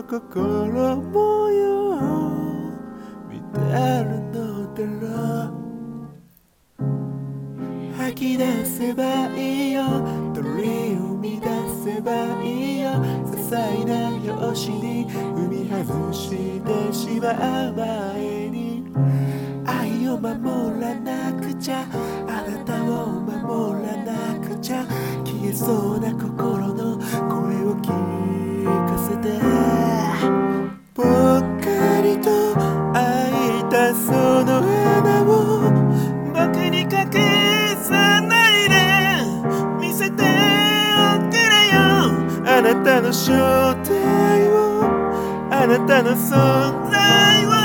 の心模様見てるのだろう。吐き出せばいいよ、鳥を生み出せばいいよ。些細な拍子に踏み外してしまう前に、愛を守らなくちゃ、あなたを守らなくちゃ。消えそうな心の声を聞かせて、ぽっかりと開いたその穴を僕に隠さないで見せておくれよ。あなたの正体を、あなたの存在を